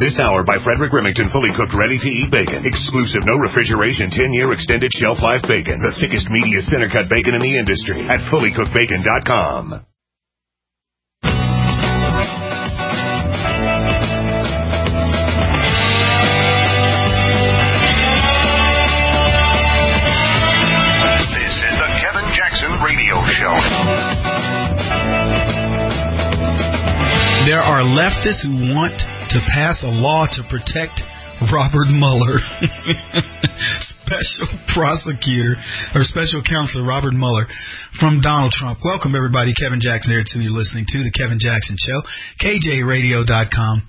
This hour by Frederick Remington, fully cooked, ready-to-eat bacon. Exclusive, no refrigeration, 10-year extended shelf life bacon. The thickest, meatiest, center-cut bacon in the industry at fullycookedbacon.com. This is the Kevin Jackson Radio Show. There are leftists who want to pass a law to protect Robert Mueller. Special prosecutor or special counsel Robert Mueller from Donald Trump. Welcome, everybody. Kevin Jackson here, you're listening to The Kevin Jackson Show. KJRadio.com,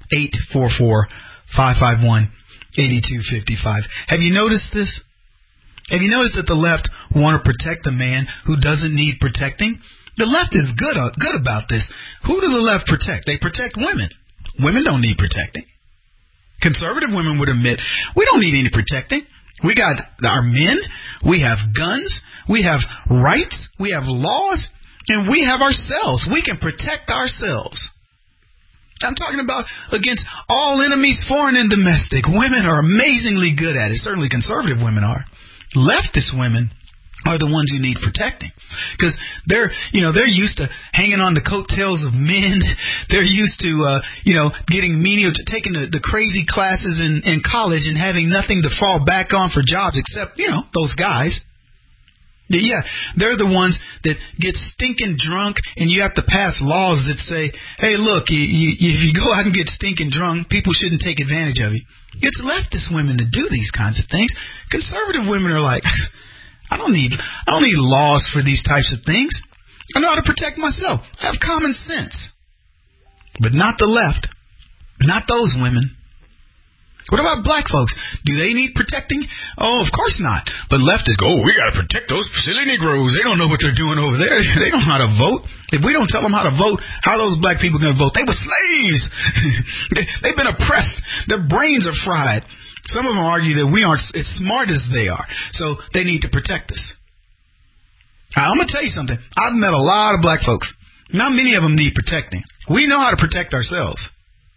844-551-8255. Have you noticed this? Have you noticed that the left want to protect the man who doesn't need protecting? The left is good about this. Who do the left protect? They protect women. Women don't need protecting. Conservative women would admit, we don't need any protecting. We got our men, we have guns, we have rights, we have laws, and we have ourselves. We can protect ourselves. I'm talking about against all enemies, foreign and domestic. Women are amazingly good at it. Certainly conservative women are. Leftist women are the ones who need protecting, because they're used to hanging on the coattails of men. They're used to getting menial, taking the crazy classes in college and having nothing to fall back on for jobs except those guys. Yeah, they're the ones that get stinking drunk, and you have to pass laws that say, hey, look, if you go out and get stinking drunk, people shouldn't take advantage of you. It's leftist women that do these kinds of things. Conservative women are like, I don't need laws for these types of things. I know how to protect myself. I have common sense. But not the left. Not those women. What about black folks? Do they need protecting? Oh, of course not. But leftists go, we got to protect those silly Negroes. They don't know what they're doing over there. They don't know how to vote. If we don't tell them how to vote, how are those black people going to vote? They were slaves. They've been oppressed. Their brains are fried. Some of them argue that we aren't as smart as they are, so they need to protect us. Now, I'm going to tell you something. I've met a lot of black folks. Not many of them need protecting. We know how to protect ourselves.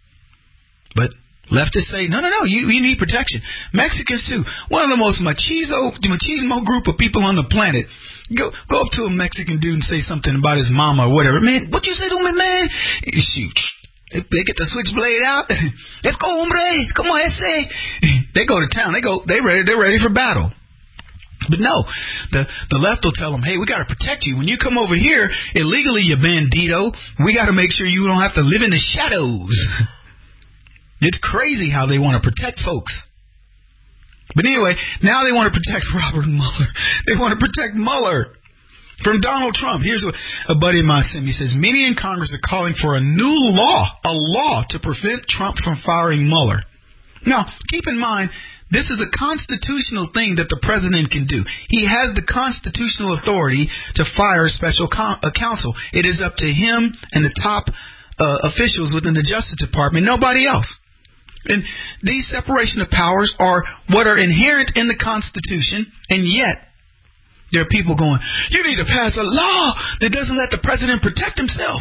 But leftists say, no, you need protection. Mexicans, too. One of the most machismo group of people on the planet. Go up to a Mexican dude and say something about his mama or whatever. Man, what you say to me, man? Shoot. They get the switchblade out. Let's go, hombre. Come on, ese. They go to town. They're ready for battle. But no, the left will tell them, hey, we got to protect you. When you come over here illegally, you bandito, we got to make sure you don't have to live in the shadows. It's crazy how they want to protect folks. But anyway, now they want to protect Robert Mueller. They want to protect Mueller from Donald Trump. Here's what a buddy of mine sent me. He says, many in Congress are calling for a law to prevent Trump from firing Mueller. Now, keep in mind, this is a constitutional thing that the president can do. He has the constitutional authority to fire a special counsel. It is up to him and the top officials within the Justice Department, nobody else. And these separation of powers are what are inherent in the Constitution, and yet there are people going, you need to pass a law that doesn't let the president protect himself.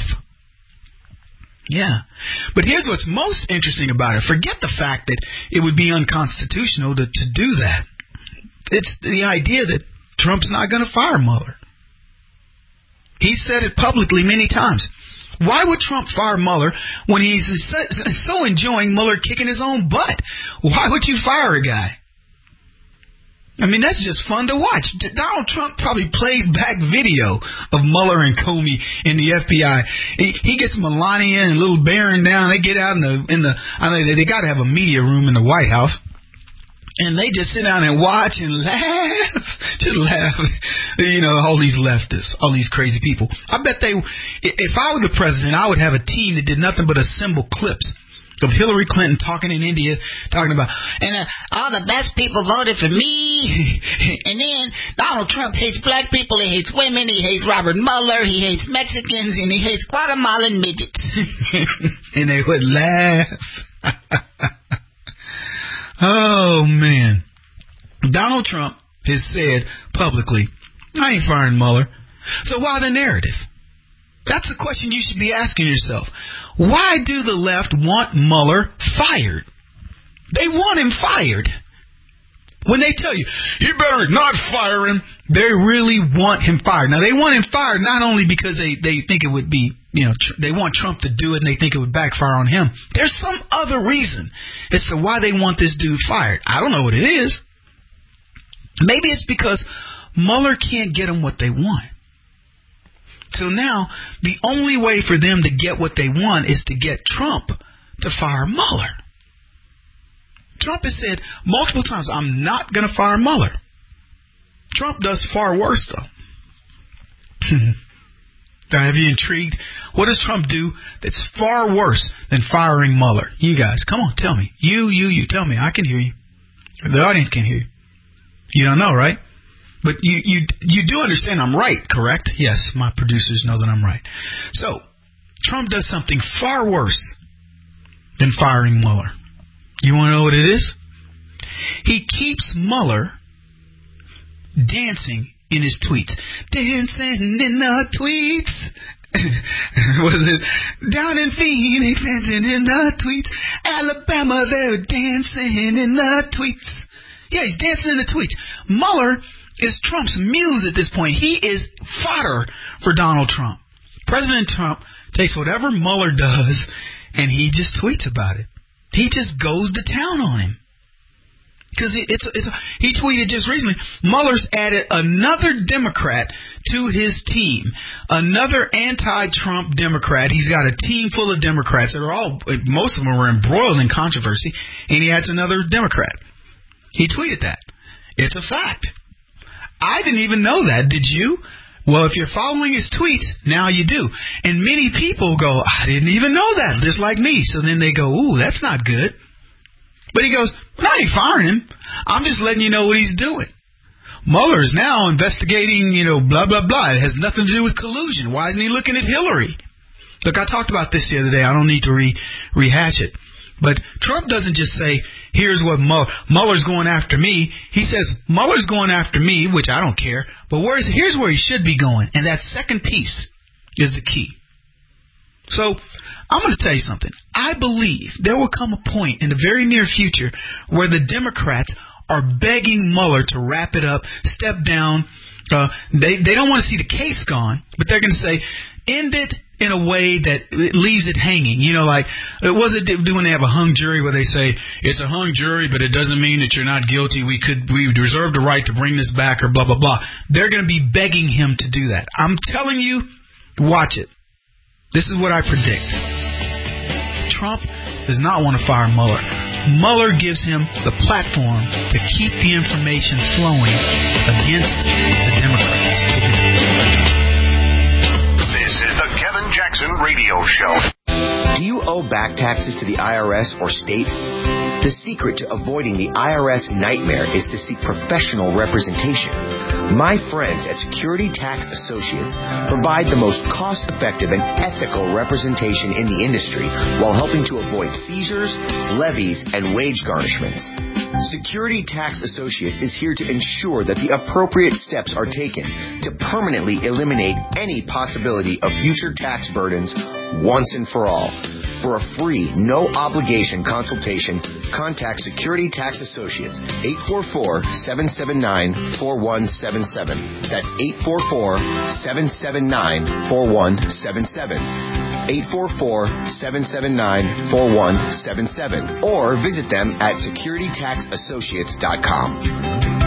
Yeah. But here's what's most interesting about it. Forget the fact that it would be unconstitutional to do that. It's the idea that Trump's not going to fire Mueller. He said it publicly many times. Why would Trump fire Mueller when he's so enjoying Mueller kicking his own butt? Why would you fire a guy? I mean, that's just fun to watch. Donald Trump probably plays back video of Mueller and Comey in the FBI. He gets Melania and little Barron down. They get out I know they got to have a media room in the White House. And they just sit down and watch and laugh. Just laugh. All these leftists, all these crazy people. I bet if I were the president, I would have a team that did nothing but assemble clips of Hillary Clinton talking in India, talking about, and all the best people voted for me. And then Donald Trump hates black people, he hates women, he hates Robert Mueller, he hates Mexicans, and he hates Guatemalan midgets. And they would laugh. Oh, man. Donald Trump has said publicly, I ain't firing Mueller. So why the narrative? That's the question you should be asking yourself. Why do the left want Mueller fired? They want him fired. When they tell you, you better not fire him, they really want him fired. Now, they want him fired not only because they think it would be, they want Trump to do it and they think it would backfire on him. There's some other reason as to why they want this dude fired. I don't know what it is. Maybe it's because Mueller can't get them what they want. So now, the only way for them to get what they want is to get Trump to fire Mueller. Trump has said multiple times, I'm not going to fire Mueller. Trump does far worse, though. Have you intrigued? What does Trump do that's far worse than firing Mueller? You guys, come on, tell me. You, tell me. I can hear you. The audience can hear you. You don't know, right? But you do understand I'm right, correct? Yes, my producers know that I'm right. So, Trump does something far worse than firing Mueller. You want to know what it is? He keeps Mueller dancing in his tweets. Dancing in the tweets. Was it down in Phoenix, dancing in the tweets? Alabama, they're dancing in the tweets. Yeah, he's dancing in the tweets. Mueller is Trump's muse at this point. He is fodder for Donald Trump. President Trump takes whatever Mueller does and he just tweets about it. He just goes to town on him. Because he tweeted just recently, Mueller's added another Democrat to his team. Another anti-Trump Democrat. He's got a team full of Democrats that are most of them are embroiled in controversy, and he adds another Democrat. He tweeted that. It's a fact. I didn't even know that. Did you? Well, if you're following his tweets, now you do. And many people go, I didn't even know that, just like me. So then they go, ooh, that's not good. But he goes, well, I ain't firing him. I'm just letting you know what he's doing. Mueller's now investigating, blah, blah, blah. It has nothing to do with collusion. Why isn't he looking at Hillary? Look, I talked about this the other day. I don't need to rehash it. But Trump doesn't just say, here's what Mueller's going after me. He says, Mueller's going after me, which I don't care. But here's where he should be going. And that second piece is the key. So I'm going to tell you something. I believe there will come a point in the very near future where the Democrats are begging Mueller to wrap it up, step down. They don't want to see the case gone, but they're going to say, end it in a way that it leaves it hanging. When they have a hung jury where they say, it's a hung jury, but it doesn't mean that you're not guilty. We reserve the right to bring this back or blah, blah, blah. They're going to be begging him to do that. I'm telling you, watch it. This is what I predict. Trump does not want to fire Mueller. Mueller gives him the platform to keep the information flowing against the Democrats. This is the Kevin Jackson Radio Show. Do you owe back taxes to the IRS or state? The secret to avoiding the IRS nightmare is to seek professional representation. My friends at Security Tax Associates provide the most cost-effective and ethical representation in the industry while helping to avoid seizures, levies, and wage garnishments. Security Tax Associates is here to ensure that the appropriate steps are taken to permanently eliminate any possibility of future tax burdens once and for all. For a free, no-obligation consultation, contact Security Tax Associates, 844-779-4177. That's 844-779-4177. 844-779-4177. Or visit them at securitytaxassociates.com.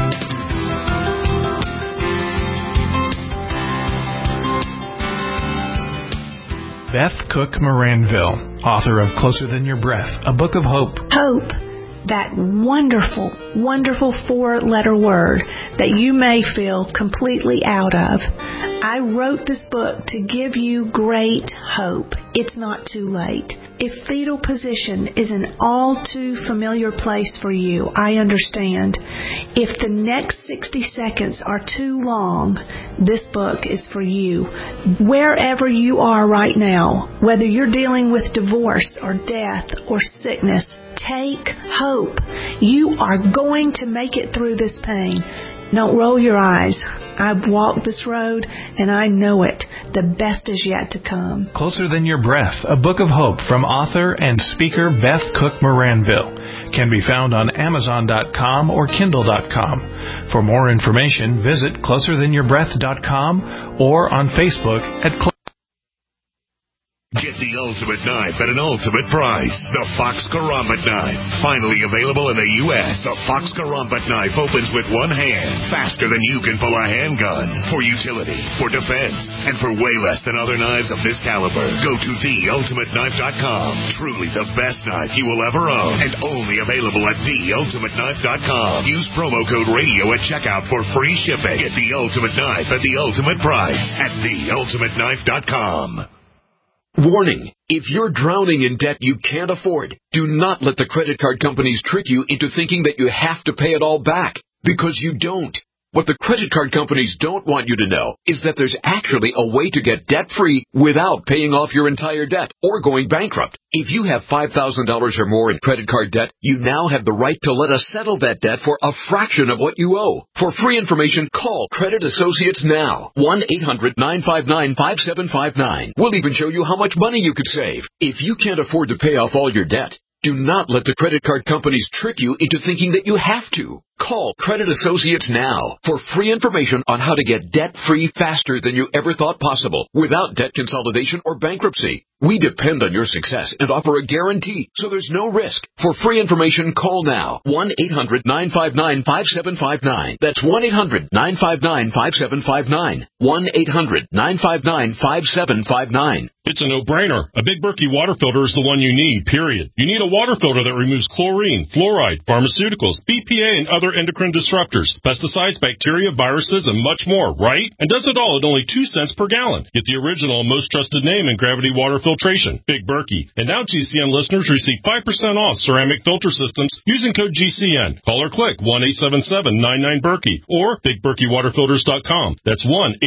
Beth Cook Moranville, author of Closer Than Your Breath, a book of hope. Hope, that wonderful, wonderful four-letter word that you may feel completely out of. I wrote this book to give you great hope. It's not too late. If fetal position is an all too familiar place for you, I understand. If the next 60 seconds are too long, this book is for you. Wherever you are right now, whether you're dealing with divorce or death or sickness, take hope. You are going to make it through this pain. Don't roll your eyes. I've walked this road, and I know it. The best is yet to come. Closer Than Your Breath, a book of hope from author and speaker Beth Cook Moranville. can be found on Amazon.com or Kindle.com. For more information, visit closerthanYourBreath.com or on Facebook at Get the ultimate knife at an ultimate price. The Fox Karambit knife. Finally available in the U.S. The Fox Karambit knife opens with one hand, faster than you can pull a handgun. For utility, for defense, and for way less than other knives of this caliber. Go to TheUltimateKnife.com. Truly the best knife you will ever own. And only available at TheUltimateKnife.com. Use promo code RADIO at checkout for free shipping. Get the ultimate knife at the ultimate price at TheUltimateKnife.com. Warning, if you're drowning in debt you can't afford, do not let the credit card companies trick you into thinking that you have to pay it all back, because you don't. What the credit card companies don't want you to know is that there's actually a way to get debt-free without paying off your entire debt or going bankrupt. If you have $5,000 or more in credit card debt, you now have the right to let us settle that debt for a fraction of what you owe. For free information, call Credit Associates now. 1-800-959-5759. We'll even show you how much money you could save. If you can't afford to pay off all your debt, do not let the credit card companies trick you into thinking that you have to. Call Credit Associates now for free information on how to get debt-free faster than you ever thought possible without debt consolidation or bankruptcy. We depend on your success and offer a guarantee, so there's no risk. For free information, call now. 1-800-959-5759. That's 1-800-959-5759. 1-800-959-5759. It's a no-brainer. A Big Berkey water filter is the one you need, period. You need a water filter that removes chlorine, fluoride, pharmaceuticals, BPA, and other endocrine disruptors, pesticides, bacteria, viruses, and much more, right? And does it all at only 2 cents per gallon. Get the original and most trusted name in gravity water filtration, Big Berkey. And now GCN listeners receive 5% off ceramic filter systems using code GCN. Call or click 1-877-99-BERKEY or BigBerkeyWaterFilters.com. That's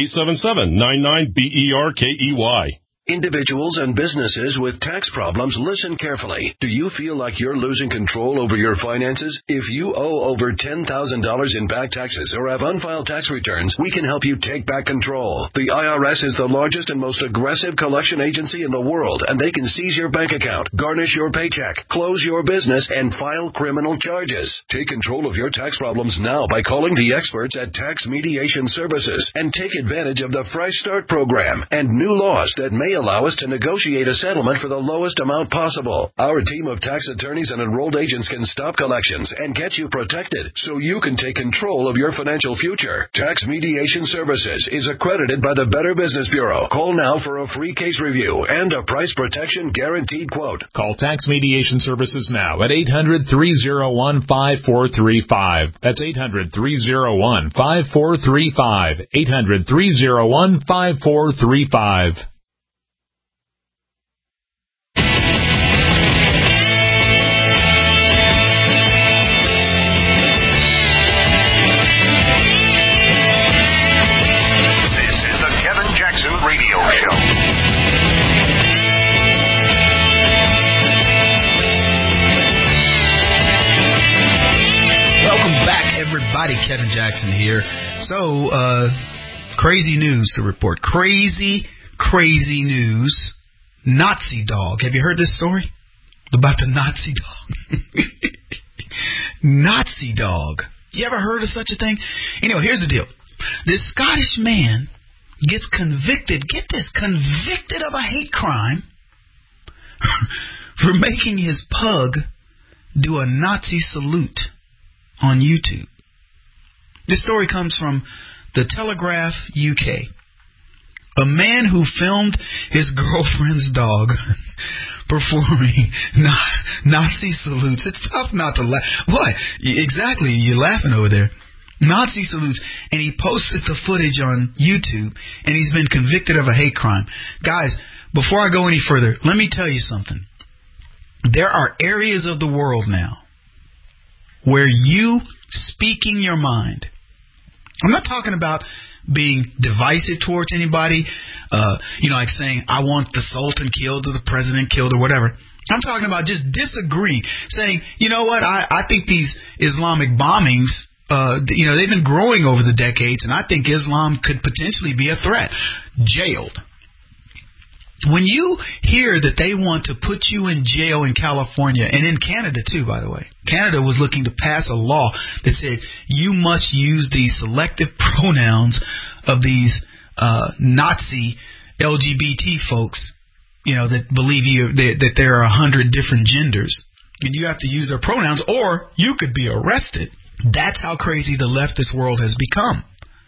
1-877-99-BERKEY. Individuals and businesses with tax problems, listen carefully. Do you feel like you're losing control over your finances? If you owe over $10,000 in back taxes or have unfiled tax returns, we can help you take back control. The IRS is the largest and most aggressive collection agency in the world, and they can seize your bank account, garnish your paycheck, close your business, and file criminal charges. Take control of your tax problems now by calling the experts at Tax Mediation Services and take advantage of the Fresh Start program and new laws that may allow us to negotiate a settlement for the lowest amount possible. Our team of tax attorneys and enrolled agents can stop collections and get you protected so you can take control of your financial future. Tax Mediation Services is accredited by the Better Business Bureau. Call now for a free case review and a price protection guaranteed quote. Call Tax Mediation Services now at 800-301-5435. That's 800-301-5435. 800-301-5435. Radio Show. Welcome back, everybody. Kevin Jackson here. So, crazy news to report. Crazy news. Nazi dog. Have you heard this story? About the Nazi dog. Nazi dog. You ever heard of such a thing? Anyway, here's the deal. This Scottish man gets convicted, get this, convicted of a hate crime for making his pug do a Nazi salute on YouTube. This story comes from The Telegraph, UK. A man who filmed his girlfriend's dog performing Nazi salutes. It's tough not to laugh. What? Exactly, you're laughing over there. Nazi salutes, and he posted the footage on YouTube, and he's been convicted of a hate crime. Guys, before I go any further, let me tell you something. There are areas of the world now where you speaking your mind. I'm not talking about being divisive towards anybody, like saying, I want the Sultan killed or the president killed or whatever. I'm talking about just disagreeing, saying, you know what, I think these Islamic bombings, they've been growing over the decades, and I think Islam could potentially be a threat. Jailed. When you hear that they want to put you in jail in California, and in Canada too, by the way, Canada was looking to pass a law that said you must use these selective pronouns of these Nazi LGBT folks, that believe that there are 100 different genders, and you have to use their pronouns or you could be arrested. That's how crazy the leftist world has become.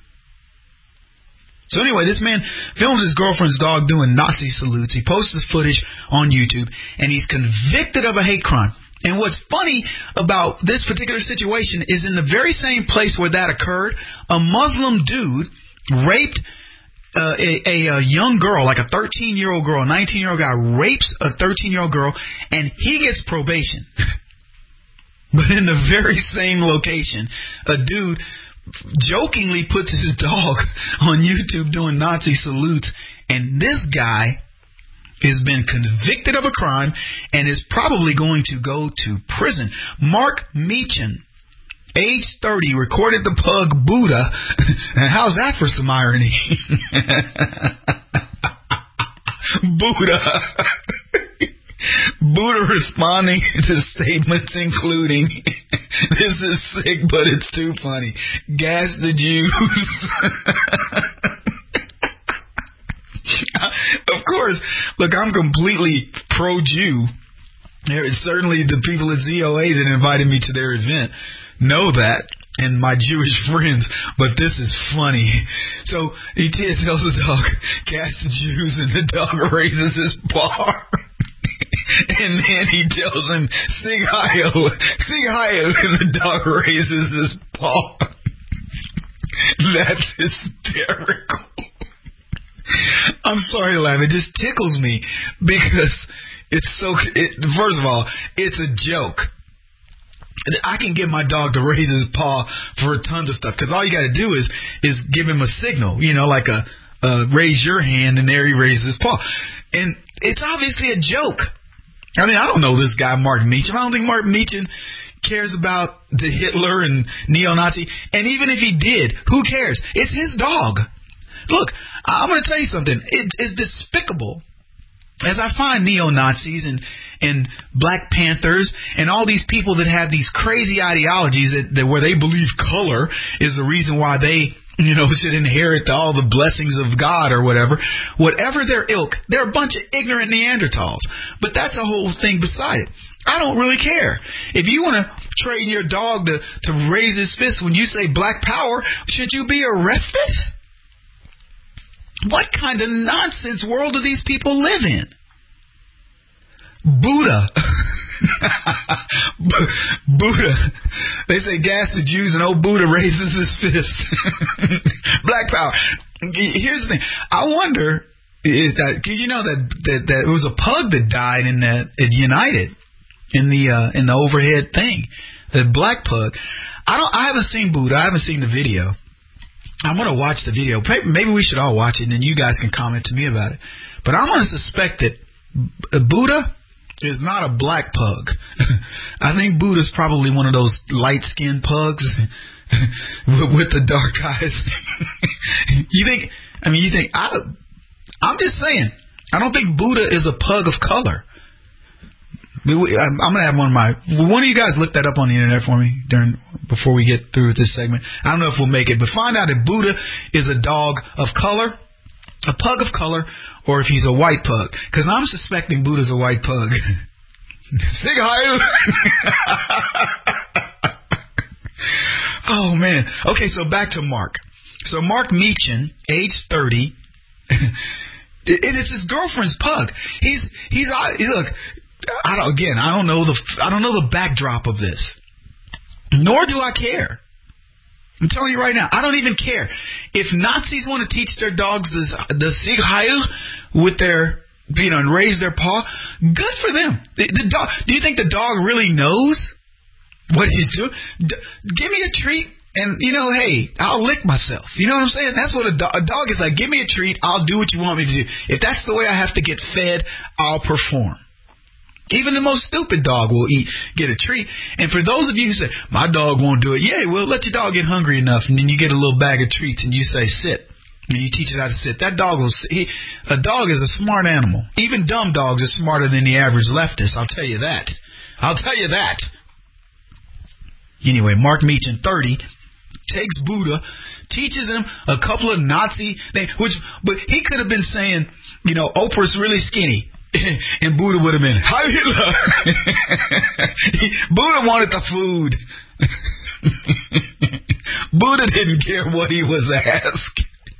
So anyway, this man filmed his girlfriend's dog doing Nazi salutes. He posts this footage on YouTube, and he's convicted of a hate crime. And what's funny about this particular situation is in the very same place where that occurred, a Muslim dude raped a young girl, like a 13-year-old girl, a 19-year-old guy rapes a 13-year-old girl, and he gets probation. But in the very same location, a dude jokingly puts his dog on YouTube doing Nazi salutes, and this guy has been convicted of a crime and is probably going to go to prison. Mark Meechan, age 30, recorded the pug Buddha. How's that for some irony? Buddha responding to statements including, "This is sick, but it's too funny. Gas the Jews." Of course, look, I'm completely pro-Jew. Certainly the people at ZOA that invited me to their event know that, and my Jewish friends, but this is funny. So he tells the dog, "Gas the Jews," and the dog raises his paw. And then he tells him, "Sig Heil," and the dog raises his paw. That's hysterical. I'm sorry to laugh. It just tickles me because first of all, it's a joke. I can get my dog to raise his paw for tons of stuff, because all you got to do is give him a signal, like a raise your hand, and there he raises his paw. And it's obviously a joke. I mean, I don't know this guy, Mark Meechan. I don't think Mark Meechan cares about the Hitler and neo-Nazi. And even if he did, who cares? It's his dog. Look, I'm going to tell you something. It's despicable. As I find neo-Nazis and Black Panthers and all these people that have these crazy ideologies that where they believe color is the reason why they should inherit all the blessings of God or whatever. Whatever their ilk, they're a bunch of ignorant Neanderthals. But that's a whole thing beside it. I don't really care. If you want to train your dog to raise his fist when you say black power, should you be arrested? What kind of nonsense world do these people live in? Buddha. Buddha. They say gas the Jews, and old Buddha raises his fist. Black power. Here's the thing. I wonder, because you know that it was a pug that died at United in the overhead thing, the black pug. I haven't seen Buddha. I haven't seen the video. I'm going to watch the video. Maybe we should all watch it, and then you guys can comment to me about it. But I'm going to suspect that Buddha is not a black pug. I think Buddha's probably one of those light-skinned pugs with the dark eyes. I'm just saying, I don't think Buddha is a pug of color. I'm going to have one of you guys look that up on the internet for me before we get through with this segment. I don't know if we'll make it, but find out if Buddha is a dog of color, a pug of color, or if he's a white pug. Because I'm suspecting Buddha's a white pug. Sig Heil! Oh, man. Okay, so back to Mark. So Mark Meechan, age 30, and it's his girlfriend's pug. Look, I don't know the backdrop of this, nor do I care. I'm telling you right now, I don't even care. If Nazis want to teach their dogs the Sig Heil with their, and raise their paw, good for them. The dog. Do you think the dog really knows what he's doing? Give me a treat, and hey, I'll lick myself. You know what I'm saying? That's what a dog is like. Give me a treat, I'll do what you want me to do. If that's the way I have to get fed, I'll perform. Even the most stupid dog will get a treat. And for those of you who say, my dog won't do it, yeah, well, let your dog get hungry enough, and then you get a little bag of treats, and you say, sit. And you teach it how to sit. That dog a dog is a smart animal. Even dumb dogs are smarter than the average leftist. I'll tell you that. Anyway, Mark Meechan, 30, takes Buddha, teaches him a couple of Nazi things, but he could have been saying, Oprah's really skinny. And Buddha would have been, Heil Hitler. Buddha wanted the food. Buddha didn't care what he was asked.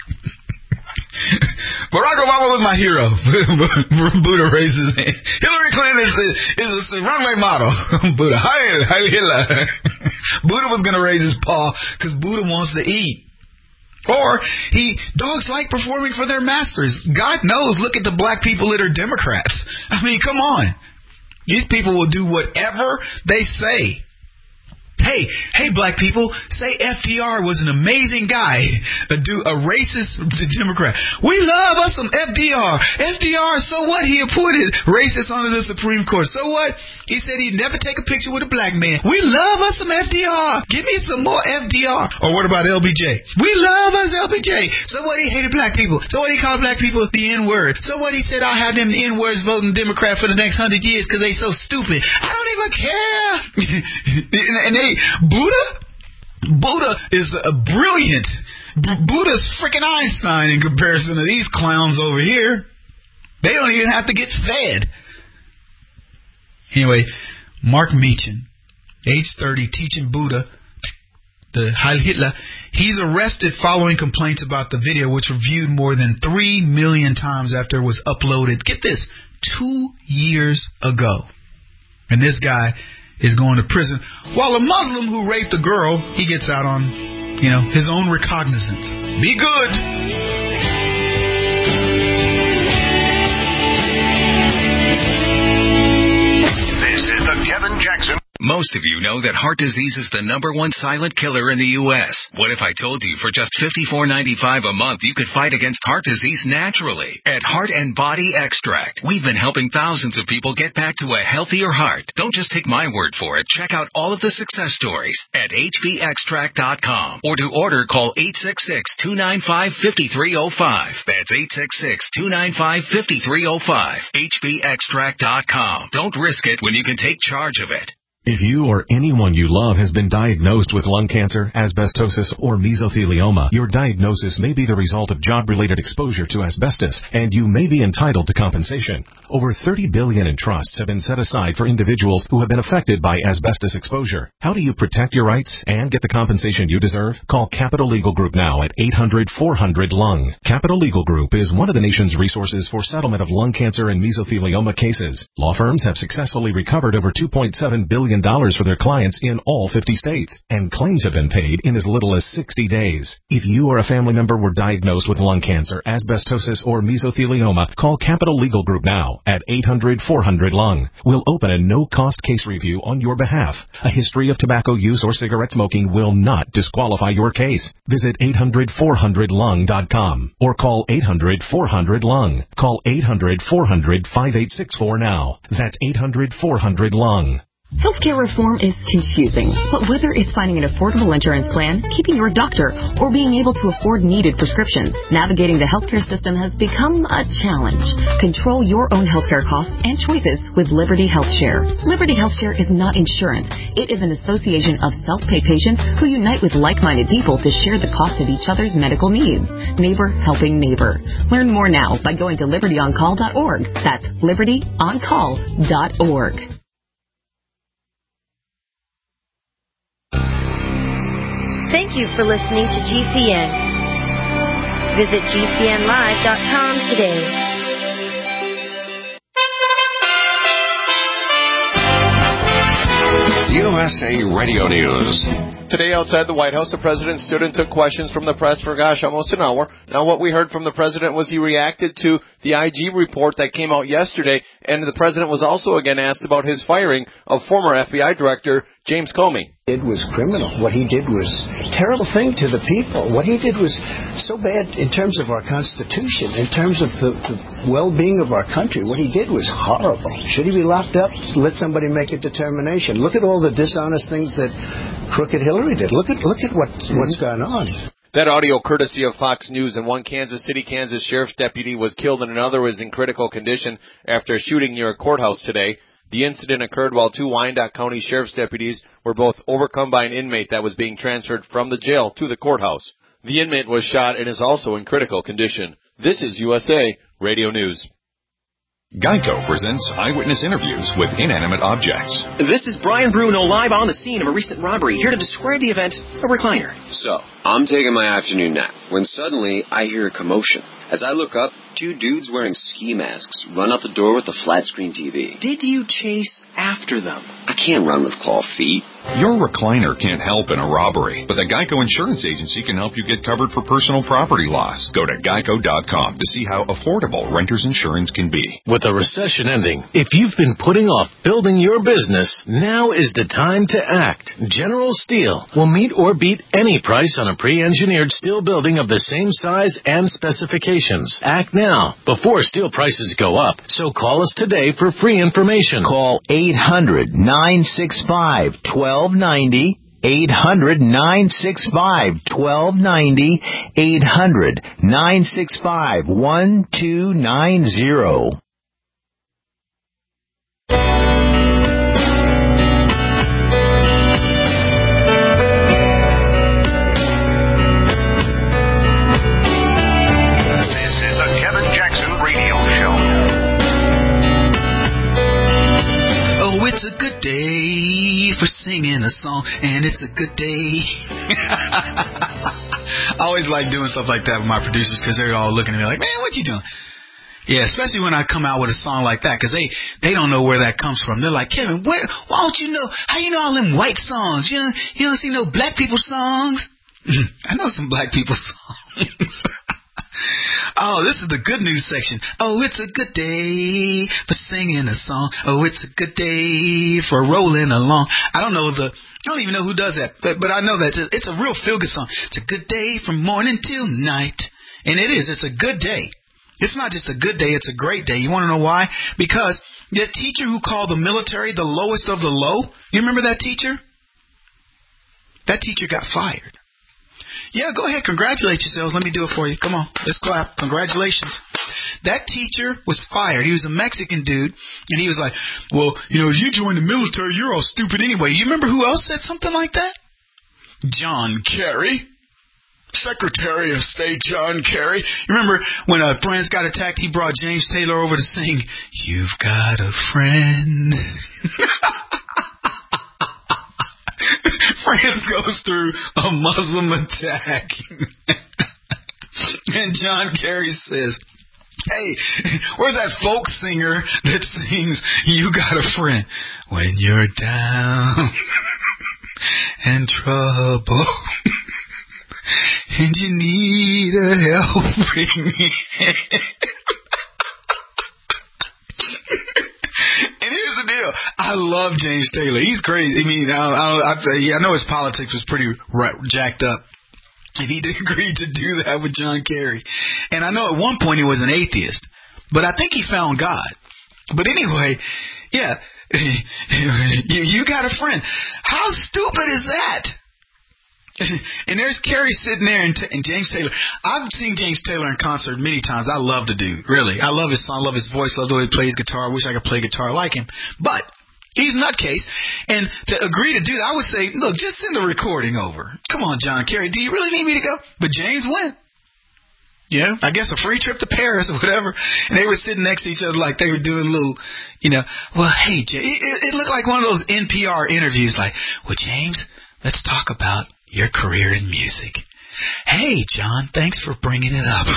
Barack Obama was my hero. Buddha raises his hand. Hillary Clinton is a runway model. Buddha, Heil Hitler. Buddha was going to raise his paw because Buddha wants to eat. Or dogs like performing for their masters. God knows, look at the black people that are Democrats. I mean, come on. These people will do whatever they say. Hey, black people, say FDR was an amazing guy, a racist Democrat. We love us some FDR. FDR, so what? He appointed racists onto the Supreme Court. So what? He said he'd never take a picture with a black man. We love us some FDR. Give me some more FDR. Or what about LBJ? We love us LBJ. So what? He hated black people. So what? He called black people the N-word. So what? He said, I'll have them N-words voting Democrat for the next 100 years because they so stupid. I don't even care. And Buddha is a brilliant. Buddha's freaking Einstein in comparison to these clowns over here. They don't even have to get fed. Anyway, Mark Meechan, age 30, teaching Buddha, the Heil Hitler. He's arrested following complaints about the video, which were viewed more than 3 million times after it was uploaded. Get this, 2 years ago. And this guy is going to prison, while a Muslim who raped a girl, he gets out on, his own recognizance. Be good. This is the Kevin Jackson. Most of you know that heart disease is the #1 silent killer in the U.S. What if I told you for just $54.95 a month you could fight against heart disease naturally? At Heart and Body Extract, we've been helping thousands of people get back to a healthier heart. Don't just take my word for it. Check out all of the success stories at hbextract.com. Or to order, call 866-295-5305. That's 866-295-5305. hbextract.com. Don't risk it when you can take charge of it. If you or anyone you love has been diagnosed with lung cancer, asbestosis, or mesothelioma, your diagnosis may be the result of job-related exposure to asbestos, and you may be entitled to compensation. Over $30 billion in trusts have been set aside for individuals who have been affected by asbestos exposure. How do you protect your rights and get the compensation you deserve? Call Capital Legal Group now at 800-400-LUNG. Capital Legal Group is one of the nation's resources for settlement of lung cancer and mesothelioma cases. Law firms have successfully recovered over $2.7 billion for their clients in all 50 states, and claims have been paid in as little as 60 days. If you or a family member were diagnosed with lung cancer, asbestosis, or mesothelioma, call Capital Legal Group now at 800-400-LUNG. We'll open a no-cost case review on your behalf. A history of tobacco use or cigarette smoking will not disqualify your case. Visit 800-400-LUNG.com or call 800-400-LUNG. Call 800-400-5864 now. That's 800-400-LUNG. Healthcare reform is confusing, but whether it's finding an affordable insurance plan, keeping your doctor, or being able to afford needed prescriptions, navigating the healthcare system has become a challenge. Control your own healthcare costs and choices with Liberty HealthShare. Liberty HealthShare is not insurance. It is an association of self-pay patients who unite with like-minded people to share the cost of each other's medical needs. Neighbor helping neighbor. Learn more now by going to libertyoncall.org. That's libertyoncall.org. Thank you for listening to GCN. Visit GCNlive.com today. USA Radio News. Today outside the White House, the president stood and took questions from the press for, almost an hour. Now, what we heard from the president was he reacted to the IG report that came out yesterday, and the president was also again asked about his firing of former FBI Director James Comey. It was criminal. What he did was a terrible thing to the people. What he did was so bad in terms of our Constitution, in terms of the well-being of our country. What he did was horrible. Should he be locked up? Let somebody make a determination. Look at all the dishonest things that crooked Hillary did. Look at what's gone on. That audio courtesy of Fox News. And one Kansas City, Kansas sheriff's deputy was killed and another was in critical condition after a shooting near a courthouse today. The incident occurred while 2 Wyandotte County sheriff's deputies were both overcome by an inmate that was being transferred from the jail to the courthouse. The inmate was shot and is also in critical condition. This is USA Radio News. Geico presents eyewitness interviews with inanimate objects. This is Brian Bruno live on the scene of a recent robbery, here to describe the event, a recliner. So, I'm taking my afternoon nap when suddenly I hear a commotion. As I look up, 2 dudes wearing ski masks run out the door with a flat-screen TV. Did you chase after them? I can't run with claw feet. Your recliner can't help in a robbery, but the Geico Insurance Agency can help you get covered for personal property loss. Go to geico.com to see how affordable renter's insurance can be. With a recession ending, if you've been putting off building your business, now is the time to act. General Steel will meet or beat any price on a pre-engineered steel building of the same size and specifications. Act now, before steel prices go up. So call us today for free information. Call 800-965-1290. 800-965-1290. 800-965-1290. It's a good day for singing a song, and it's a good day. I always like doing stuff like that with my producers because they're all looking at me like, man, what you doing? Yeah, especially when I come out with a song like that because they don't know where that comes from. They're like, Kevin, why don't you know? How you know all them white songs? You don't see no black people songs? I know some black people songs. Oh, this is the good news section. Oh, it's a good day for singing a song. Oh, it's a good day for rolling along. I don't even know who does that, but I know that it's a real feel-good song. It's a good day from morning till night. And it is. It's a good day. It's not just a good day. It's a great day. You want to know why? Because the teacher who called the military the lowest of the low, you remember that teacher? That teacher got fired. Yeah, go ahead. Congratulate yourselves. Let me do it for you. Come on. Let's clap. Congratulations. That teacher was fired. He was a Mexican dude, and he was like, well, if you join the military, you're all stupid anyway. You remember who else said something like that? John Kerry. Secretary of State John Kerry. You remember when France got attacked, he brought James Taylor over to sing, You've Got a Friend. France goes through a Muslim attack. And John Kerry says, hey, where's that folk singer that sings, You Got a Friend? When you're down and trouble and you need a helping hand. And here's the deal. I love James Taylor. He's crazy. I mean, I know his politics was pretty jacked up. And he agreed to do that with John Kerry. And I know at one point he was an atheist. But I think he found God. But anyway, yeah. You got a friend. How stupid is that? And there's Kerry sitting there and James Taylor. I've seen James Taylor in concert many times. I love the dude, really. I love his song, I love his voice, love the way he plays guitar. I wish I could play guitar like him. But he's a nutcase. And to agree to do that, I would say, look, just send a recording over. Come on, John Kerry. Do you really need me to go? But James went. Yeah, I guess a free trip to Paris or whatever. And they were sitting next to each other like they were doing a little, well, hey, it looked like one of those NPR interviews like, well, James, let's talk about your career in music. Hey, John, thanks for bringing it up.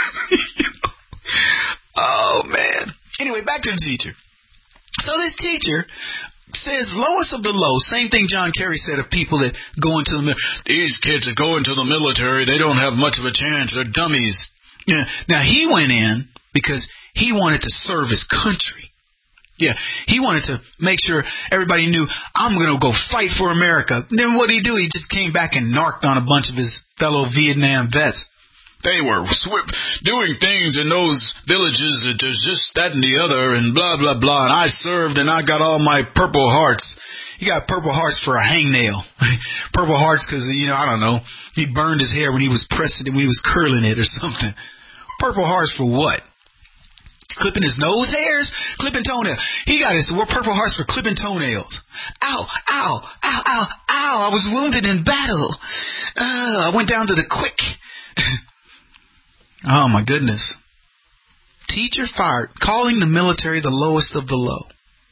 Oh, man. Anyway, back to the teacher. So this teacher says lowest of the low. Same thing John Kerry said of people that go into the military. These kids that go into the military, they don't have much of a chance. They're dummies. Yeah. Now, he went in because he wanted to serve his country. Yeah, he wanted to make sure everybody knew, I'm going to go fight for America. Then what did he do? He just came back and narked on a bunch of his fellow Vietnam vets. They were doing things in those villages that there's just that and the other and blah, blah, blah. And I served and I got all my Purple Hearts. He got Purple Hearts for a hangnail. Purple Hearts because, I don't know, he burned his hair when he was pressing it, when he was curling it or something. Purple Hearts for what? Clipping his nose hairs? Clipping toenails. He got his Purple Hearts for clipping toenails. Ow, ow, ow, ow, ow. I was wounded in battle. I went down to the quick. Oh, my goodness. Teacher fired, calling the military the lowest of the low.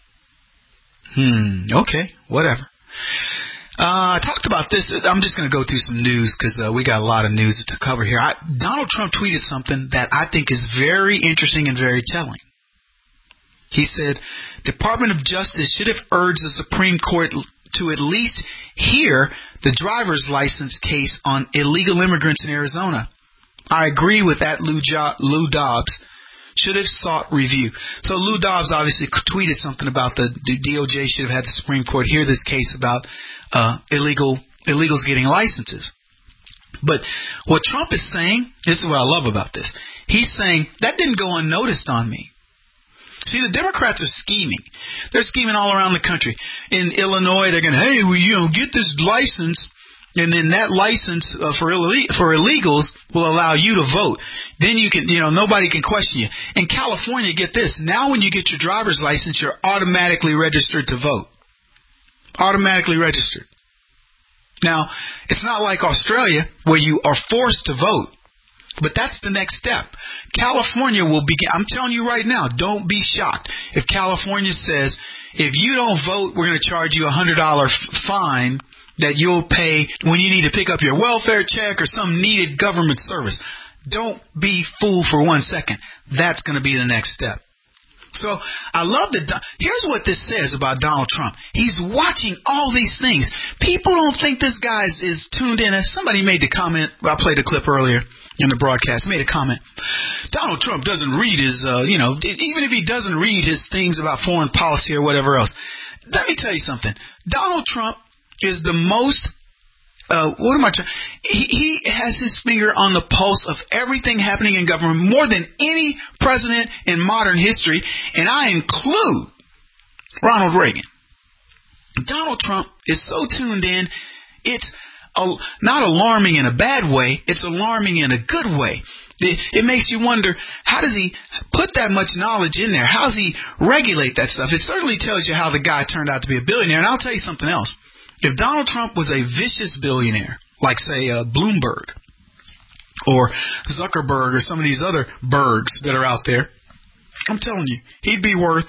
Okay, whatever. I talked about this. I'm just going to go through some news because we got a lot of news to cover here. Donald Trump tweeted something that I think is very interesting and very telling. He said, Department of Justice should have urged the Supreme Court to at least hear the driver's license case on illegal immigrants in Arizona. I agree with that, Lou Dobbs. Should have sought review. So Lou Dobbs obviously tweeted something about the DOJ should have had the Supreme Court hear this case about illegals getting licenses. But what Trump is saying, this is what I love about this. He's saying that didn't go unnoticed on me. See, the Democrats are scheming. They're scheming all around the country. In Illinois, they're going, hey, get this license. And then that license for illegals will allow you to vote. Then you can, nobody can question you. In California, get this. Now when you get your driver's license, you're automatically registered to vote. Automatically registered. Now, it's not like Australia where you are forced to vote. But that's the next step. California will begin. I'm telling you right now, don't be shocked if California says, if you don't vote, we're going to charge you a $100 fine that you'll pay when you need to pick up your welfare check or some needed government service. Don't be fooled for 1 second. That's going to be the next step. So I love that. Here's what this says about Donald Trump. He's watching all these things. People don't think this guy is tuned in. Somebody made the comment. I played a clip earlier in the broadcast. Made a comment. Donald Trump doesn't read his, even if he doesn't read his things about foreign policy or whatever else. Let me tell you something. Donald Trump is the most, he has his finger on the pulse of everything happening in government more than any president in modern history, and I include Ronald Reagan. Donald Trump is so tuned in, it's not alarming in a bad way, it's alarming in a good way. It makes you wonder, how does he put that much knowledge in there? How does he regulate that stuff? It certainly tells you how the guy turned out to be a billionaire, and I'll tell you something else. If Donald Trump was a vicious billionaire, like, say, Bloomberg or Zuckerberg or some of these other Bergs that are out there, I'm telling you, he'd be worth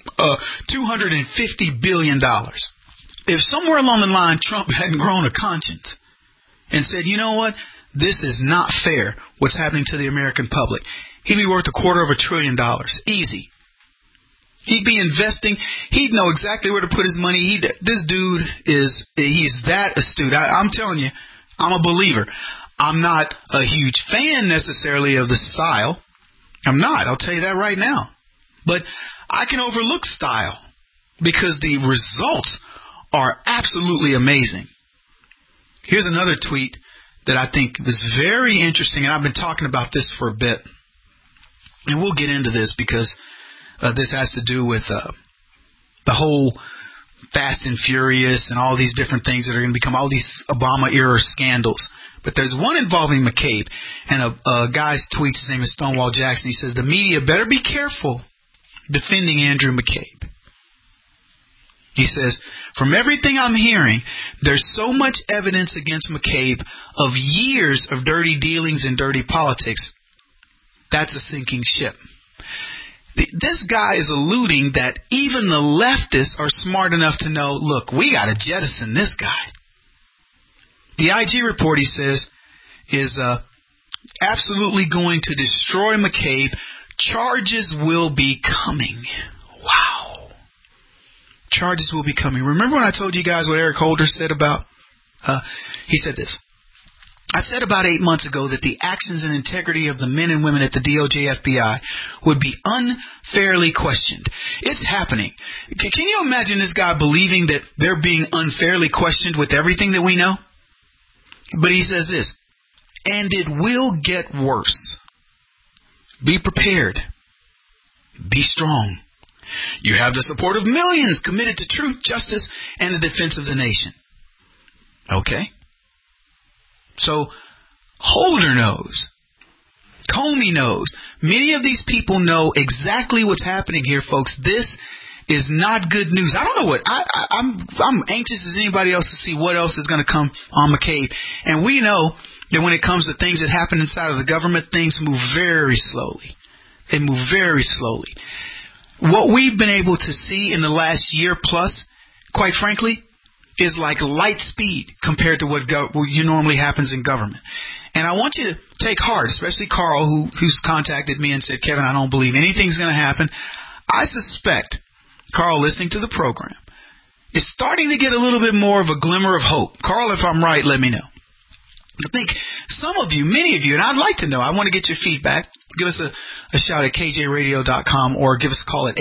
$250 billion. If somewhere along the line Trump hadn't grown a conscience and said, you know what, this is not fair, what's happening to the American public, he'd be worth $250 billion. Easy. He'd be investing. He'd know exactly where to put his money. This dude he's that astute. I'm telling you, I'm a believer. I'm not a huge fan necessarily of the style. I'm not. I'll tell you that right now. But I can overlook style because the results are absolutely amazing. Here's another tweet that I think was very interesting, and I've been talking about this for a bit. And we'll get into this because this has to do with the whole Fast and Furious and all these different things that are going to become all these Obama-era scandals. But there's one involving McCabe, and a guy's tweets, his name is Stonewall Jackson. He says, the media better be careful defending Andrew McCabe. He says, from everything I'm hearing, there's so much evidence against McCabe of years of dirty dealings and dirty politics. That's a sinking ship. This guy is alluding that even the leftists are smart enough to know, look, we got to jettison this guy. The IG report, he says, is absolutely going to destroy McCabe. Charges will be coming. Wow. Charges will be coming. Remember when I told you guys what Eric Holder said about, he said this. I said about 8 months ago that the actions and integrity of the men and women at the DOJ FBI would be unfairly questioned. It's happening. Can you imagine this guy believing that they're being unfairly questioned with everything that we know? But he says this, and it will get worse. Be prepared. Be strong. You have the support of millions committed to truth, justice, and the defense of the nation. Okay? So, Holder knows. Comey knows. Many of these people know exactly what's happening here, folks. This is not good news. I don't know what. I'm anxious as anybody else to see what else is going to come on McCabe. And we know that when it comes to things that happen inside of the government, things move very slowly. They move very slowly. What we've been able to see in the last year plus, quite frankly, is like light speed compared to what normally happens in government. And I want you to take heart, especially Carl, who's contacted me and said, Kevin, I don't believe anything's going to happen. I suspect Carl, listening to the program, is starting to get a little bit more of a glimmer of hope. Carl, if I'm right, let me know. I think some of you, many of you, and I'd like to know, I want to get your feedback. Give us a shout at kjradio.com or give us a call at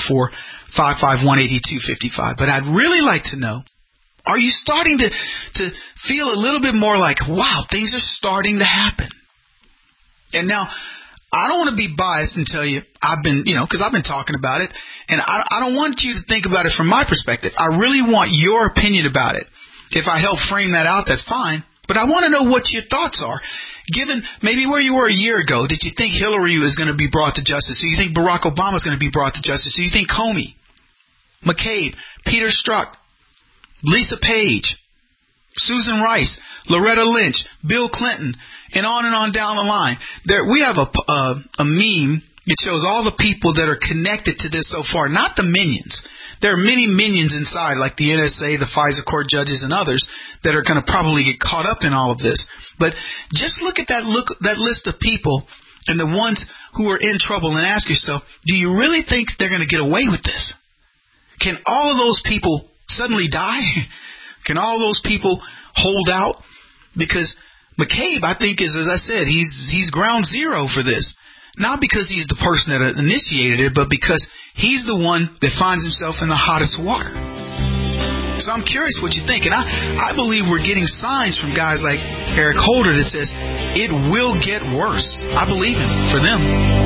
844-551-8255. But I'd really like to know, are you starting to feel a little bit more like, wow, things are starting to happen? And now, I don't want to be biased and tell you because I've been talking about it, and I don't want you to think about it from my perspective. I really want your opinion about it. If I help frame that out, that's fine. But I want to know what your thoughts are. Given maybe where you were a year ago, did you think Hillary is going to be brought to justice? Do you think Barack Obama is going to be brought to justice? Do you think Comey, McCabe, Peter Strzok, Lisa Page, Susan Rice, Loretta Lynch, Bill Clinton, and on down the line. We have a meme. It shows all the people that are connected to this so far, not the minions. There are many minions inside, like the NSA, the FISA court judges, and others that are going to probably get caught up in all of this. But just look at that list of people and the ones who are in trouble and ask yourself, do you really think they're going to get away with this? Can all of those people suddenly die? Can all those people hold out? Because McCabe, I think, is, as I said, he's ground zero for this. Not because he's the person that initiated it, but because he's the one that finds himself in the hottest water. So I'm curious what you think. And I believe we're getting signs from guys like Eric Holder that says it will get worse. I believe him for them.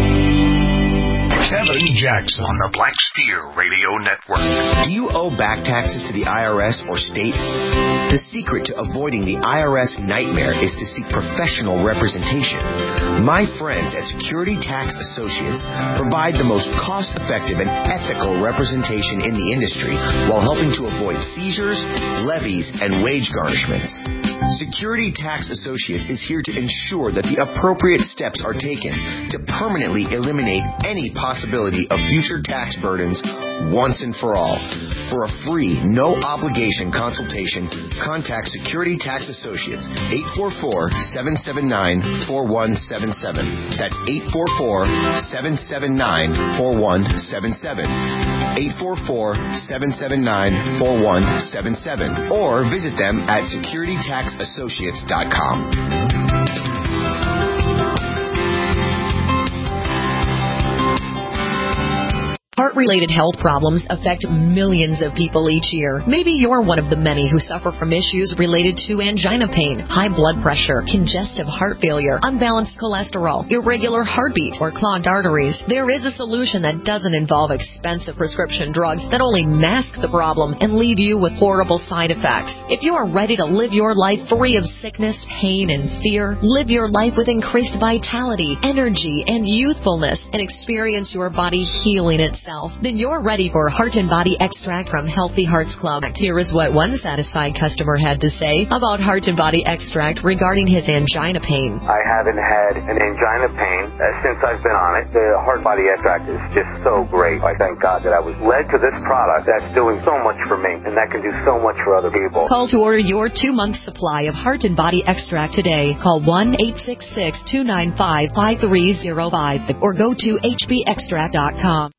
Kevin Jackson on the Black Steer Radio Network. Do you owe back taxes to the IRS or state? The secret to avoiding the IRS nightmare is to seek professional representation. My friends at Security Tax Associates provide the most cost-effective and ethical representation in the industry while helping to avoid seizures, levies, and wage garnishments. Security Tax Associates is here to ensure that the appropriate steps are taken to permanently eliminate any possibility of future tax burdens once and for all. For a free, no-obligation consultation, contact Security Tax Associates, 844-779-4177. That's 844-779-4177. 844-779-4177. Or visit them at securitytaxassociates.com. Heart-related health problems affect millions of people each year. Maybe you're one of the many who suffer from issues related to angina pain, high blood pressure, congestive heart failure, unbalanced cholesterol, irregular heartbeat, or clogged arteries. There is a solution that doesn't involve expensive prescription drugs that only mask the problem and leave you with horrible side effects. If you are ready to live your life free of sickness, pain, and fear, live your life with increased vitality, energy, and youthfulness, and experience your body healing itself, then you're ready for Heart and Body Extract from Healthy Hearts Club. Here is what one satisfied customer had to say about Heart and Body Extract regarding his angina pain. I haven't had an angina pain since I've been on it. The Heart Body Extract is just so great. I thank God that I was led to this product that's doing so much for me, and that can do so much for other people. Call to order your 2-month supply of Heart and Body Extract today. Call 1-866-295-5305 or go to hbextract.com.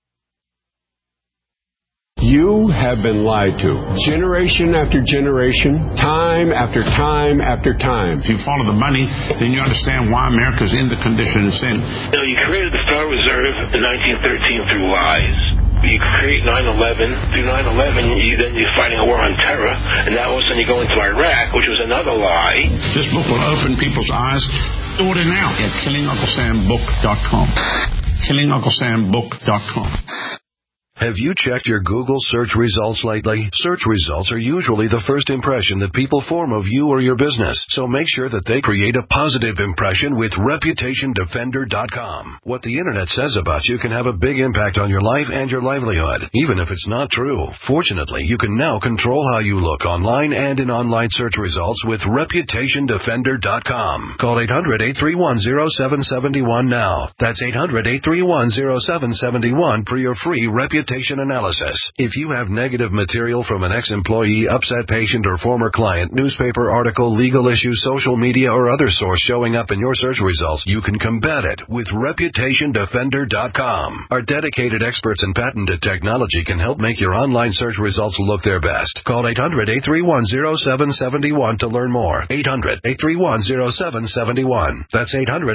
You have been lied to. Generation after generation, time after time after time. If you follow the money, then you understand why America's in the condition it's in. You created the Federal Reserve in 1913 through lies. You create 9/11. Through 9/11, you're fighting a war on terror, and now all of a sudden you go into Iraq, which was another lie. This book will open people's eyes. Order now at KillingUncleSamBook.com. KillingUncleSamBook.com. Have you checked your Google search results lately? Search results are usually the first impression that people form of you or your business, so make sure that they create a positive impression with ReputationDefender.com. What the internet says about you can have a big impact on your life and your livelihood, even if it's not true. Fortunately, you can now control how you look online and in online search results with ReputationDefender.com. Call 800-831-0771 now. That's 800-831-0771 for your free reputation analysis. If you have negative material from an ex-employee, upset patient, or former client, newspaper article, legal issue, social media, or other source showing up in your search results, you can combat it with ReputationDefender.com. Our dedicated experts in patented technology can help make your online search results look their best. Call 800-831-0771 to learn more. 800-831-0771. That's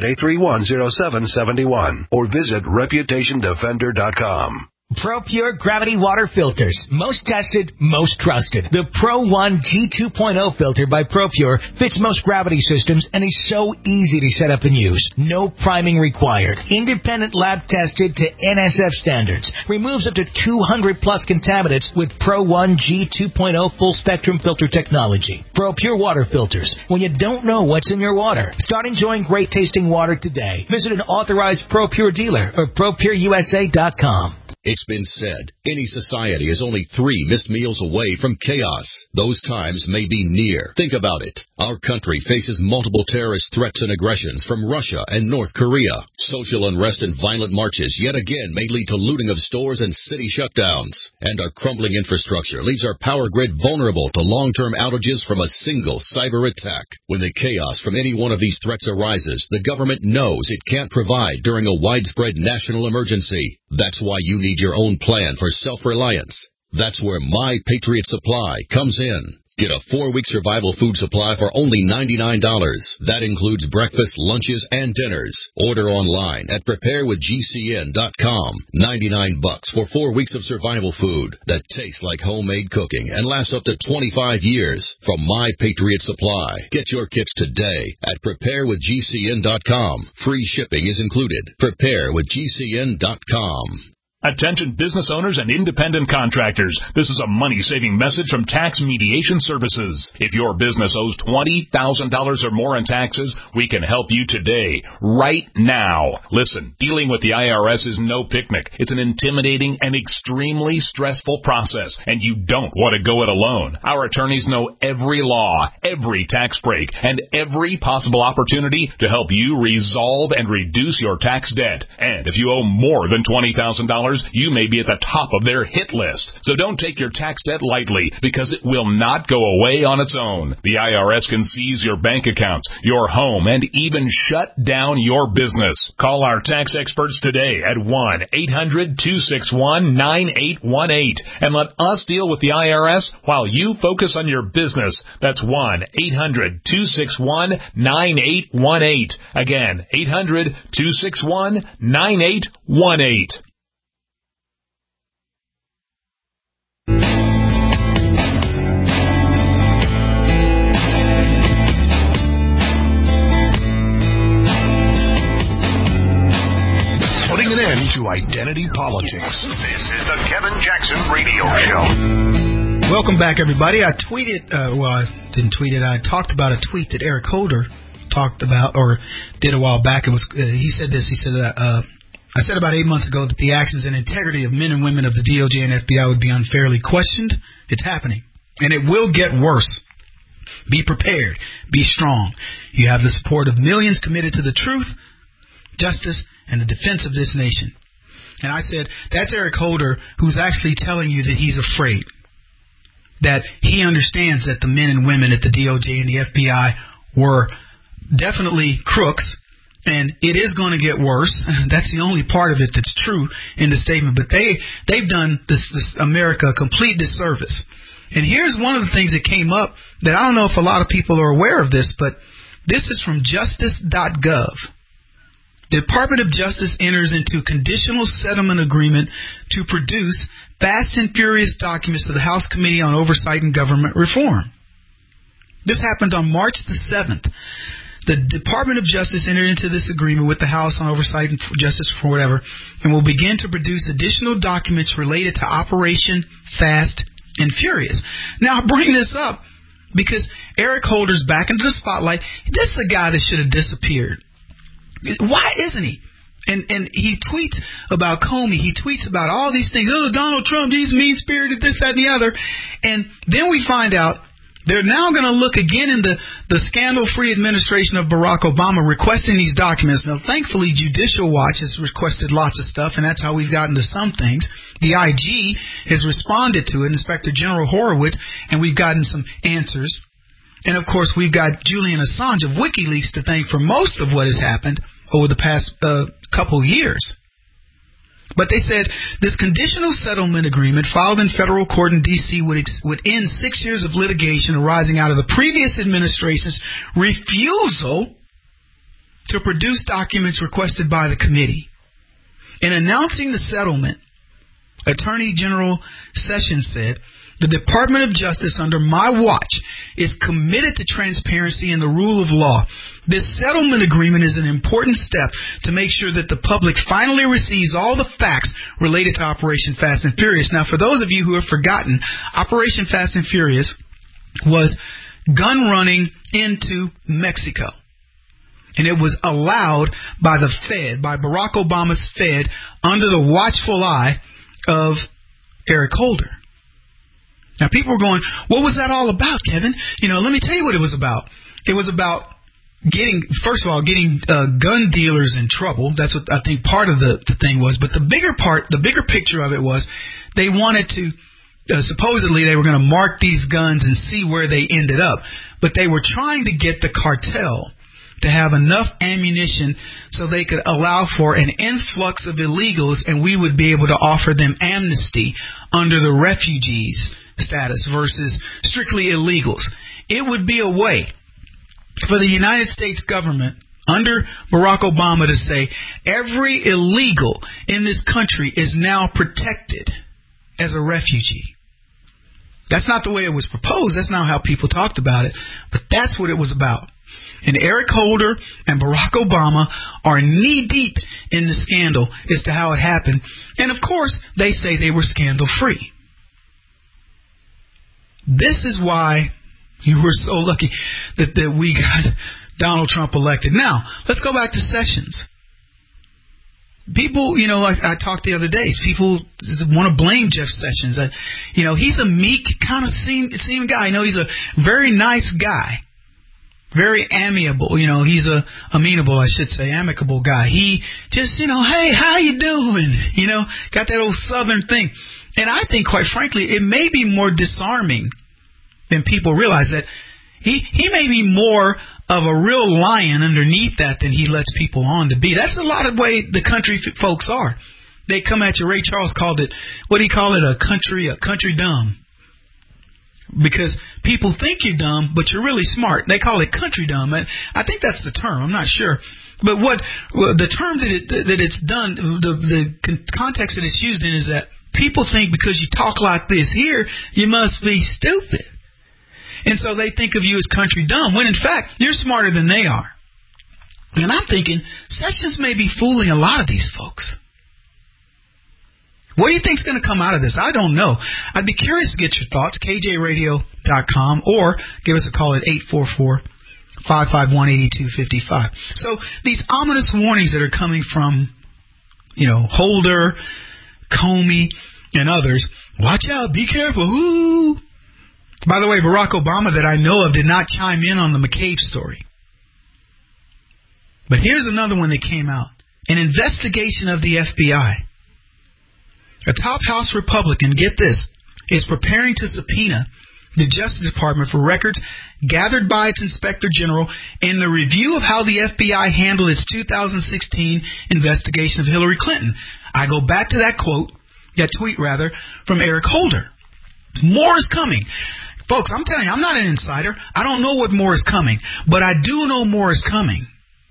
800-831-0771. Or visit ReputationDefender.com. ProPure Gravity Water Filters. Most tested, most trusted. The Pro One G2.0 filter by ProPure fits most gravity systems and is so easy to set up and use. No priming required. Independent lab tested to NSF standards. Removes up to 200 plus contaminants with Pro One G2.0 full spectrum filter technology. ProPure Water Filters. When you don't know what's in your water. Start enjoying great tasting water today. Visit an authorized ProPure dealer or ProPureUSA.com. It's been said, any society is only 3 missed meals away from chaos. Those times may be near. Think about it. Our country faces multiple terrorist threats and aggressions from Russia and North Korea. Social unrest and violent marches yet again may lead to looting of stores and city shutdowns. And our crumbling infrastructure leaves our power grid vulnerable to long-term outages from a single cyber attack. When the chaos from any one of these threats arises, the government knows it can't provide during a widespread national emergency. That's why you need your own plan for self-reliance. That's where My Patriot Supply comes in. Get a 4-week survival food supply for only $99. That includes breakfast, lunches, and dinners. Order online at preparewithgcn.com. $99 for 4 weeks of survival food that tastes like homemade cooking and lasts up to 25 years. From My Patriot Supply. Get your kits today at preparewithgcn.com. Free shipping is included. Preparewithgcn.com. Attention business owners and independent contractors. This is a money-saving message from Tax Mediation Services. If your business owes $20,000 or more in taxes, we can help you today, right now. Listen, dealing with the IRS is no picnic. It's an intimidating and extremely stressful process, and you don't want to go it alone. Our attorneys know every law, every tax break, and every possible opportunity to help you resolve and reduce your tax debt. And if you owe more than $20,000, you may be at the top of their hit list. So don't take your tax debt lightly, because it will not go away on its own. The IRS can seize your bank accounts, your home, and even shut down your business. Call our tax experts today at 1-800-261-9818 and let us deal with the IRS while you focus on your business. That's 1-800-261-9818. Again, 800-261-9818. Putting an end to identity politics. This is the Kevin Jackson Radio Show. Welcome back, everybody. I tweeted, I didn't tweet it. I talked about a tweet that Eric Holder talked about or did a while back. It was he said this. He said that I said about 8 months ago that the actions and integrity of men and women of the DOJ and FBI would be unfairly questioned. It's happening, and it will get worse. Be prepared. Be strong. You have the support of millions committed to the truth, justice, and the defense of this nation. And I said, that's Eric Holder, who's actually telling you that he's afraid, that he understands that the men and women at the DOJ and the FBI were definitely crooks, and it is going to get worse. That's the only part of it that's true in the statement. But they've done this America a complete disservice. And here's one of the things that came up that I don't know if a lot of people are aware of this, but this is from justice.gov. The Department of Justice enters into conditional settlement agreement to produce fast and furious documents to the House Committee on Oversight and Government Reform. This happened on March the 7th. the Department of Justice entered into this agreement with the House on Oversight and Justice for whatever, and will begin to produce additional documents related to Operation Fast and Furious. Now, I bring this up because Eric Holder's back into the spotlight. This is a guy that should have disappeared. Why isn't he? And he tweets about Comey. He tweets about all these things. Oh, Donald Trump, he's mean-spirited, this, that, and the other. And then we find out they're now going to look again in the scandal-free administration of Barack Obama requesting these documents. Now, thankfully, Judicial Watch has requested lots of stuff, and that's how we've gotten to some things. The IG has responded to it, Inspector General Horowitz, and we've gotten some answers. And, of course, we've got Julian Assange of WikiLeaks to thank for most of what has happened over the past couple years. But they said this conditional settlement agreement filed in federal court in D.C. would end 6 years of litigation arising out of the previous administration's refusal to produce documents requested by the committee. In announcing the settlement, Attorney General Sessions said, the Department of Justice under my watch is committed to transparency and the rule of law. This settlement agreement is an important step to make sure that the public finally receives all the facts related to Operation Fast and Furious. Now, for those of you who have forgotten, Operation Fast and Furious was gun running into Mexico. And it was allowed by the Fed, by Barack Obama's Fed, under the watchful eye of Eric Holder. Now, people were going, what was that all about, Kevin? Let me tell you what it was about. It was about getting gun dealers in trouble. That's what I think part of the thing was. But the bigger picture of it was they wanted to, supposedly they were going to mark these guns and see where they ended up. But they were trying to get the cartel to have enough ammunition so they could allow for an influx of illegals, and we would be able to offer them amnesty under the refugees status versus strictly illegals. It would be a way for the United States government under Barack Obama to say every illegal in this country is now protected as a refugee. That's not the way it was proposed. That's not how people talked about it. But that's what it was about. And Eric Holder and Barack Obama are knee-deep in the scandal as to how it happened. And, of course, they say they were scandal-free. This is why you were so lucky that we got Donald Trump elected. Now, let's go back to Sessions. People, like I talked the other day, people want to blame Jeff Sessions. He's a meek kind of seem guy. He's a very nice guy. Very amiable, he's amenable, I should say, amicable guy. He just, hey, how you doing? Got that old Southern thing. And I think, quite frankly, it may be more disarming than people realize that he may be more of a real lion underneath that than he lets people on to be. That's a lot of the way the country folks are. They come at you. Ray Charles called it, what do you call it? A country dumb. Because people think you're dumb, but you're really smart. They call it country dumb. I think that's the term. I'm not sure. But the term that it's done, the context that it's used in is that people think because you talk like this here, you must be stupid. And so they think of you as country dumb, when in fact, you're smarter than they are. And I'm thinking, Sessions may be fooling a lot of these folks. What do you think is going to come out of this? I don't know. I'd be curious to get your thoughts. KJRadio.com or give us a call at 844-551-8255. So these ominous warnings that are coming from, Holder, Comey, and others. Watch out. Be careful. Ooh. By the way, Barack Obama that I know of did not chime in on the McCabe story. But here's another one that came out. An investigation of the FBI. A top House Republican, get this, is preparing to subpoena the Justice Department for records gathered by its Inspector General in the review of how the FBI handled its 2016 investigation of Hillary Clinton. I go back to that tweet from Eric Holder. More is coming. Folks, I'm telling you, I'm not an insider. I don't know what more is coming, but I do know more is coming.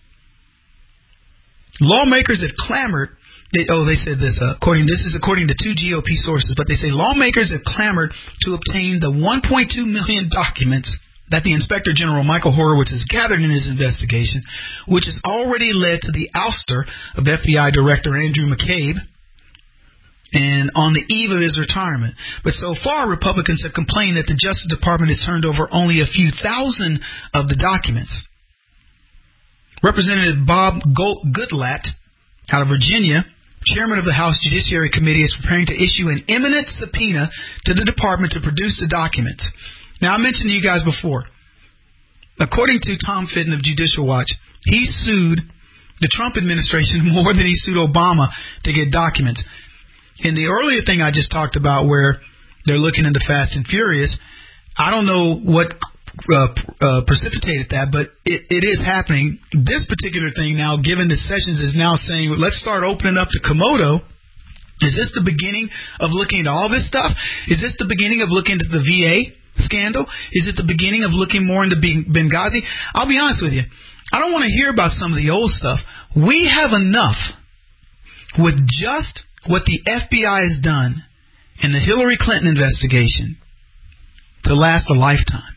Lawmakers have clamored. They said this. This is according to two GOP sources, but they say lawmakers have clamored to obtain the 1.2 million documents that the Inspector General Michael Horowitz has gathered in his investigation, which has already led to the ouster of FBI Director Andrew McCabe, and on the eve of his retirement. But so far, Republicans have complained that the Justice Department has turned over only a few thousand of the documents. Representative Bob Goodlatte, out of Virginia, chairman of the House Judiciary Committee, is preparing to issue an imminent subpoena to the department to produce the documents. Now, I mentioned to you guys before, according to Tom Fitton of Judicial Watch, he sued the Trump administration more than he sued Obama to get documents. In the earlier thing I just talked about where they're looking into Fast and Furious, I don't know what precipitated that, but it is happening. This particular thing now, given that Sessions is now saying, let's start opening up to Komodo, is this the beginning of looking into all this stuff? Is this the beginning of looking into the VA scandal? Is it the beginning of looking more into Benghazi? I'll be honest with you. I don't want to hear about some of the old stuff. We have enough with just what the FBI has done in the Hillary Clinton investigation to last a lifetime.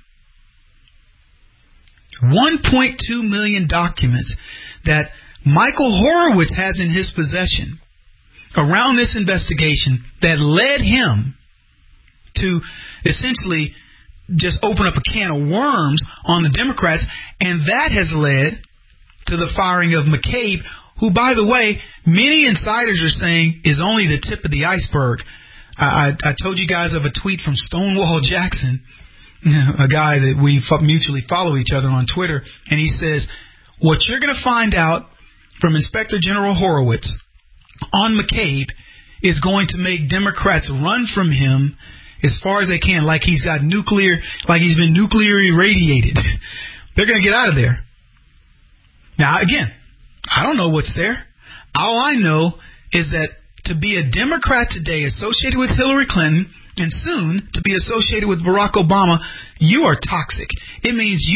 1.2 million documents that Michael Horowitz has in his possession around this investigation that led him to essentially just open up a can of worms on the Democrats, and that has led to the firing of McCabe, who, by the way, many insiders are saying is only the tip of the iceberg. I told you guys of a tweet from Stonewall Jackson, a guy that we mutually follow each other on Twitter, and he says, what you're going to find out from Inspector General Horowitz on McCabe is going to make Democrats run from him as far as they can, like he's been nuclear irradiated. They're going to get out of there. Now, again, I don't know what's there. All I know is that to be a Democrat today associated with Hillary Clinton and soon to be associated with Barack Obama, you are toxic. It means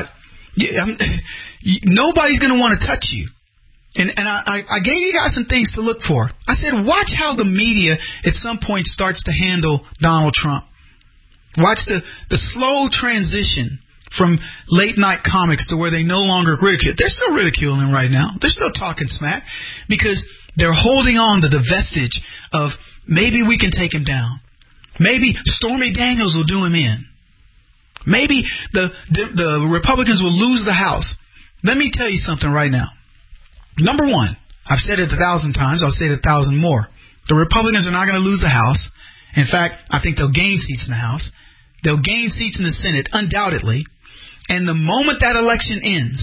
nobody's going to want to touch you. And I gave you guys some things to look for. I said, watch how the media at some point starts to handle Donald Trump. Watch the slow transition from late night comics to where they no longer ridicule. They're still ridiculing him right now. They're still talking smack because they're holding on to the vestige of maybe we can take him down. Maybe Stormy Daniels will do him in. Maybe the Republicans will lose the House. Let me tell you something right now. Number one, I've said it 1,000 times. I'll say it 1,000 more. The Republicans are not going to lose the House. In fact, I think they'll gain seats in the House. They'll gain seats in the Senate, undoubtedly. And the moment that election ends,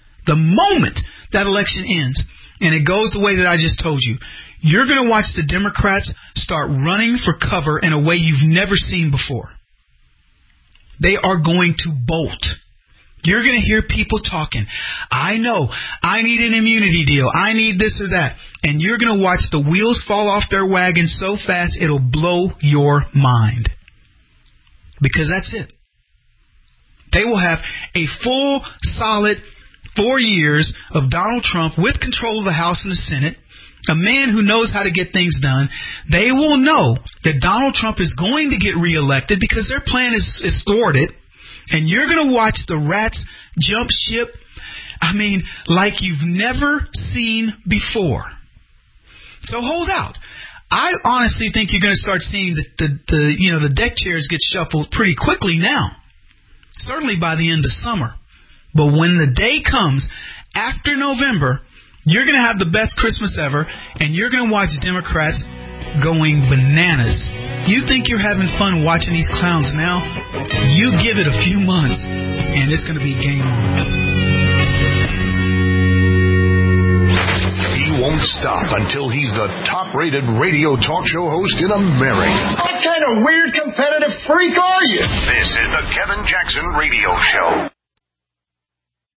and it goes the way that I just told you, you're going to watch the Democrats start running for cover in a way you've never seen before. They are going to bolt. You're going to hear people talking. I know. I need an immunity deal. I need this or that. And you're going to watch the wheels fall off their wagon so fast it'll blow your mind. Because that's it. They will have a full, solid 4 years of Donald Trump with control of the House and the Senate, a man who knows how to get things done. They will know that Donald Trump is going to get reelected because their plan is thwarted. And you're going to watch the rats jump ship, like you've never seen before. So hold out. I honestly think you're going to start seeing the deck chairs get shuffled pretty quickly now. Certainly by the end of summer. But when the day comes after November, you're going to have the best Christmas ever, and you're going to watch Democrats going bananas. You think you're having fun watching these clowns now? You give it a few months, and it's going to be game on. He won't stop until he's the top-rated radio talk show host in America. What kind of weird competitive freak are you? This is the Kevin Jackson Radio Show.